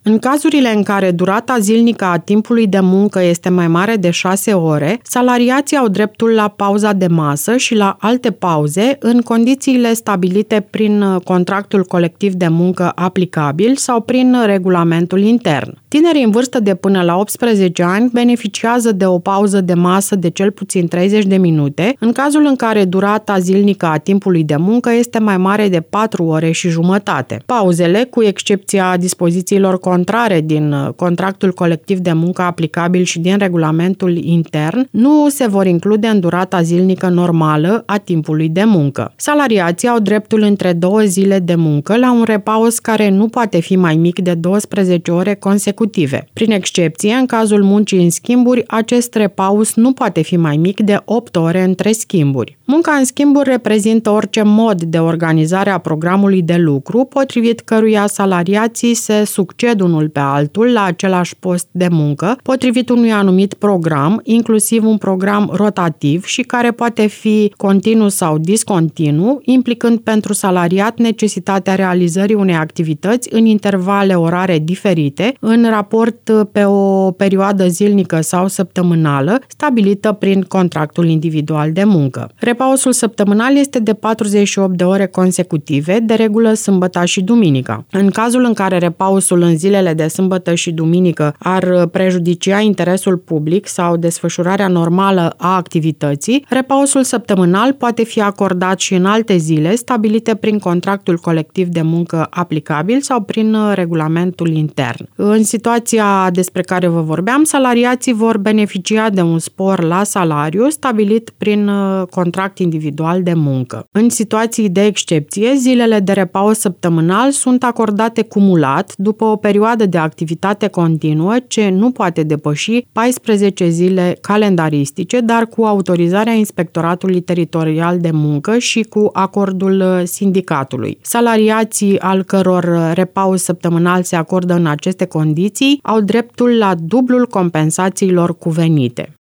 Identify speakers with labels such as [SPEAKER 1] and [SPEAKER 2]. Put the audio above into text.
[SPEAKER 1] În cazurile în care durata zilnică a timpului de muncă este mai mare de 6 ore, salariații au dreptul la pauza de masă și la alte pauze în condițiile stabilite prin contractul colectiv de muncă aplicabil sau prin regulamentul intern. Tinerii în vârstă de până la 18 ani beneficiază de o pauză de masă de cel puțin 30 de minute, în cazul în care durata zilnică a timpului de muncă este mai mare de 4 ore și jumătate. Pauzele, cu excepția dispozițiilor contrare din contractul colectiv de muncă aplicabil și din regulamentul intern, nu se vor include în durata zilnică normală a timpului de muncă. Salariații au dreptul între 2 zile de muncă la un repaus care nu poate fi mai mic de 12 ore consecutive. Prin excepție, în cazul muncii în schimburi, acest repaus nu poate fi mai mic de 8 ore între schimburi. Munca în schimburi reprezintă orice mod de organizare a programului de lucru, potrivit căruia salariații se succed unul pe altul la același post de muncă, potrivit unui anumit program, inclusiv un program rotativ și care poate fi continuu sau discontinu, implicând pentru salariat necesitatea realizării unei activități în intervale orare diferite, în raport pe o perioadă zilnică sau săptămânală, stabilită prin contractul individual de muncă. Repausul săptămânal este de 48 de ore consecutive, de regulă sâmbăta și duminica. În cazul în care repausul în zilele de sâmbătă și duminică ar prejudicia interesul public sau desfășurarea normală a activității, repausul săptămânal poate fi acordat și în alte zile stabilite prin contractul colectiv de muncă aplicabil sau prin regulamentul intern. În situația despre care vă vorbeam, salariații vor beneficia de un spor la salariu stabilit prin contract individual de muncă. În situații de excepție, zilele de repaus săptămânal sunt acordate cumulat după o perioadă de activitate continuă ce nu poate depăși 14 zile calendaristice, dar cu autorizarea Inspectoratului Teritorial de Muncă și cu acordul sindicatului. Salariații al căror repaus săptămânal se acordă în aceste condiții au dreptul la dublul compensațiilor cuvenite.